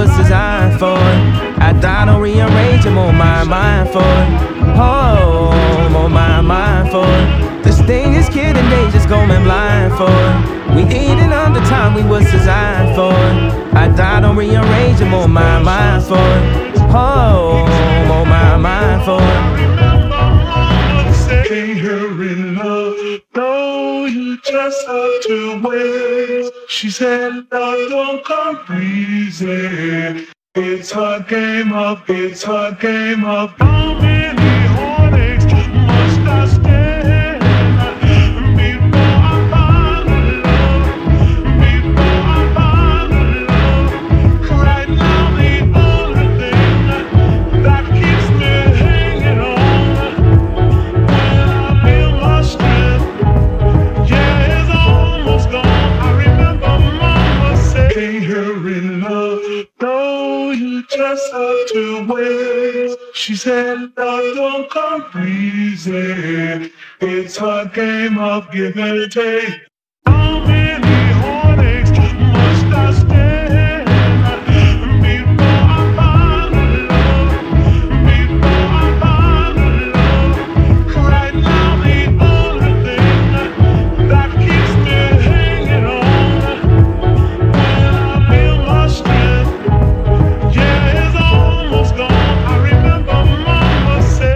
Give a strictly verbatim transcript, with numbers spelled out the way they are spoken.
was designed for. I thought I'll rearrange them on my mind for. Oh, I'm on my mind for. This thing is kidding, they just going blind for. We eating on the time we was designed for. I thought I'll rearrange them on my mind for. Oh, I'm on my mind for. Say you're in love, though you just have to wait. She said, love don't come easy. It's her game up, it's her game up. How many heartaches must I stand before I find the love? Before I find the love. Right now the only thing that keeps me hanging on. You're in love, though you just have to wait. She said, love don't come easy. It's her game of give and take.